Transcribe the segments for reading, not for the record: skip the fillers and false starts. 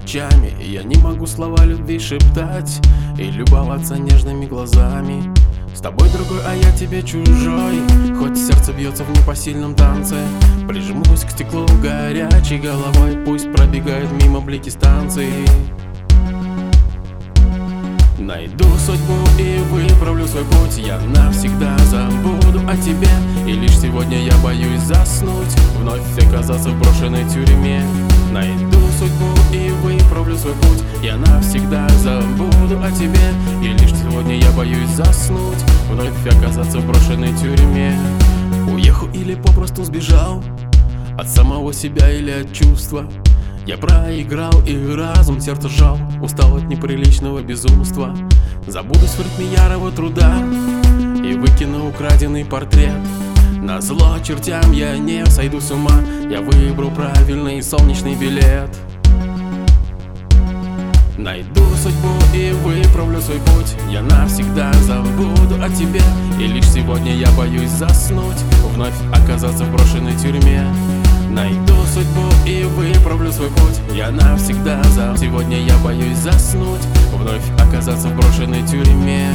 ночами. И я не могу слова любви шептать и любоваться нежными глазами. С тобой другой, а я тебе чужой. Хоть сердце бьется в непосильном танце, прижмусь к стеклу горячей головой. Пусть пробегают мимо блики станции. Найду судьбу и выправлю свой путь. Я навсегда забуду о тебе. И лишь сегодня я боюсь заснуть, вновь оказаться в брошенной тюрьме. Найду судьбу и выправлю свой путь. Я навсегда забуду о тебе. И лишь сегодня я боюсь заснуть, вновь оказаться в брошенной тюрьме. Уехал или попросту сбежал от самого себя или от чувства. Я проиграл и разум сердце сжал, устал от неприличного безумства. Забудусь в ритме ярого труда и выкину украденный портрет. Назло чертям я не сойду с ума, я выберу правильный солнечный билет. Найду судьбу и выправлю свой путь. Я навсегда забуду о тебе. И лишь сегодня я боюсь заснуть, вновь оказаться в брошенной тюрьме. Найду судьбу и выправлю свой путь. Я навсегда сегодня я боюсь заснуть, вновь оказаться в брошенной тюрьме.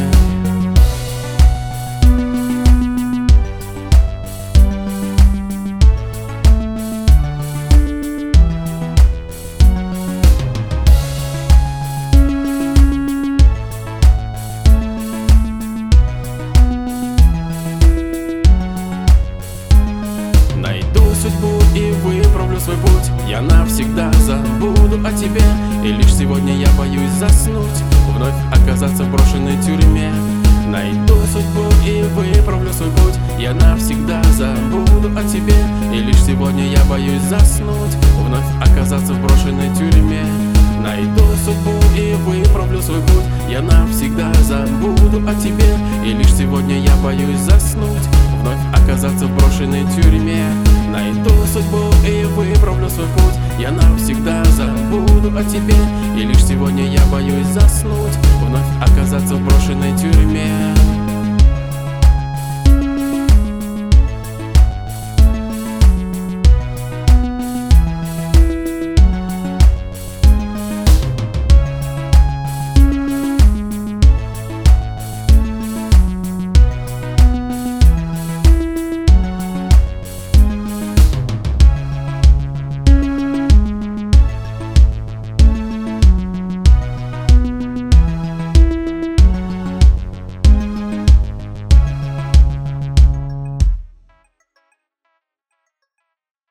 Судьбу и выправлю свой путь. Я навсегда забуду о тебе. И лишь сегодня я боюсь заснуть, вновь оказаться в брошенной тюрьме. Найду судьбу и выправлю свой путь. Я навсегда забуду о тебе. И лишь сегодня я боюсь заснуть, вновь оказаться в брошенной тюрьме. Найду судьбу и выправлю свой путь. Я навсегда забуду о тебе. И лишь сегодня я боюсь заснуть, вновь оказаться в брошенной тюрьме. Найду судьбу и выправлю свой путь. Я навсегда забуду о тебе. И лишь сегодня я боюсь заснуть, вновь оказаться в брошенной тюрьме.